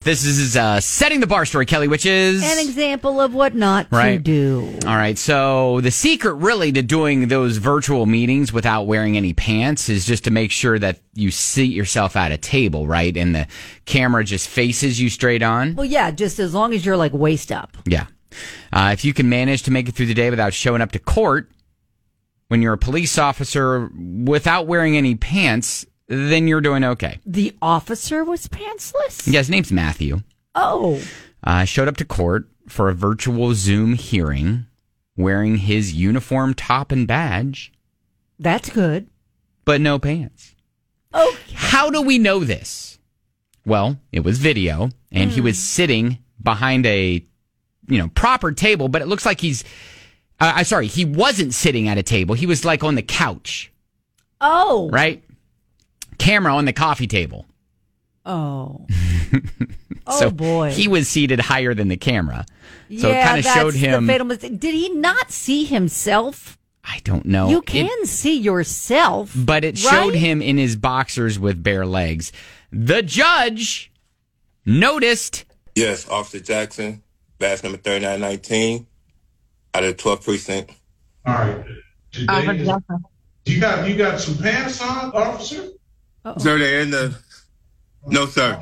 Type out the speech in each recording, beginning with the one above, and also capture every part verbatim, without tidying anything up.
This is uh, setting the bar story, Kelly, which is an example of what not right. to do. All right. So the secret really to doing those virtual meetings without wearing any pants is just to make sure that you seat yourself at a table, right? And the camera just faces you straight on. Well, yeah, just as long as you're like waist up. Yeah. Uh, if you can manage to make it through the day without showing up to court when you're a police officer without wearing any pants, then you're doing okay. The officer was pantsless? Yeah, his name's Matthew. Oh. Uh, showed up to court for a virtual Zoom hearing wearing his uniform top and badge. That's good. But no pants. Okay. How do we know this? Well, it was video, and mm. he was sitting behind a, you know, proper table, but it looks like he's, uh, I'm sorry, he wasn't sitting at a table. He was like on the couch. Oh. Right? Camera on the coffee table. Oh. so oh, boy. He was seated higher than the camera. So yeah, it kind of showed him. The fatal mistake. Did he not see himself? I don't know. You can it, see yourself. But it right? showed him in his boxers with bare legs. The judge noticed. Yes, Officer Jackson, badge number thirty-nine nineteen, out of the twelfth precinct. All right. Today, uh, you got you got some pants on, officer? Uh-oh. Sir, they're in the... No, sir.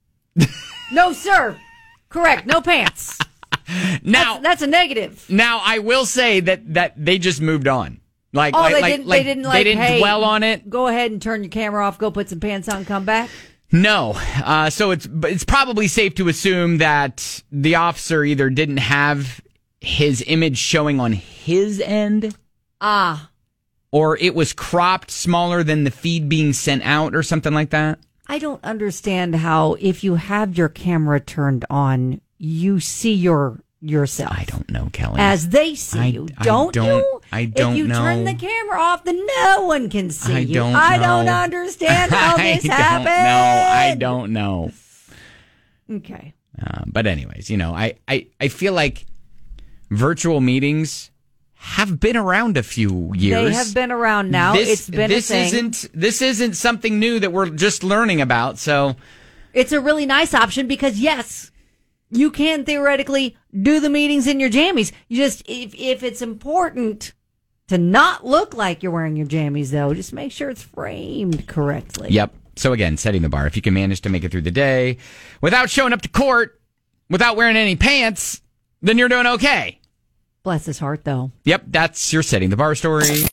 No, sir. Correct. No pants. Now that's, that's a negative. Now I will say that, that they just moved on. Like, oh, like, they, like, didn't, like, they didn't. Like, they didn't hey, dwell on it. Go ahead and turn your camera off. Go put some pants on. Come back. No. Uh, so it's it's probably safe to assume that the officer either didn't have his image showing on his end. Ah. Or it was cropped smaller than the feed being sent out or something like that. I don't understand how, if you have your camera turned on, you see your yourself. I don't know, Kelly. As they see I, you. Don't, I don't you? I don't if you know. turn the camera off, then no one can see I you. Don't I know. don't understand how this I happened. Don't know. I don't know. Okay. Uh, but anyways, you know, I, I, I feel like virtual meetings have been around a few years. They have been around now. This, it's been this a thing. Isn't, this isn't something new that we're just learning about, so... It's a really nice option because, yes, you can theoretically do the meetings in your jammies. You just, if, if it's important to not look like you're wearing your jammies, though, just make sure it's framed correctly. Yep. So again, setting the bar. If you can manage to make it through the day without showing up to court, without wearing any pants, then you're doing okay. Bless his heart, though. Yep, that's your setting the bar story.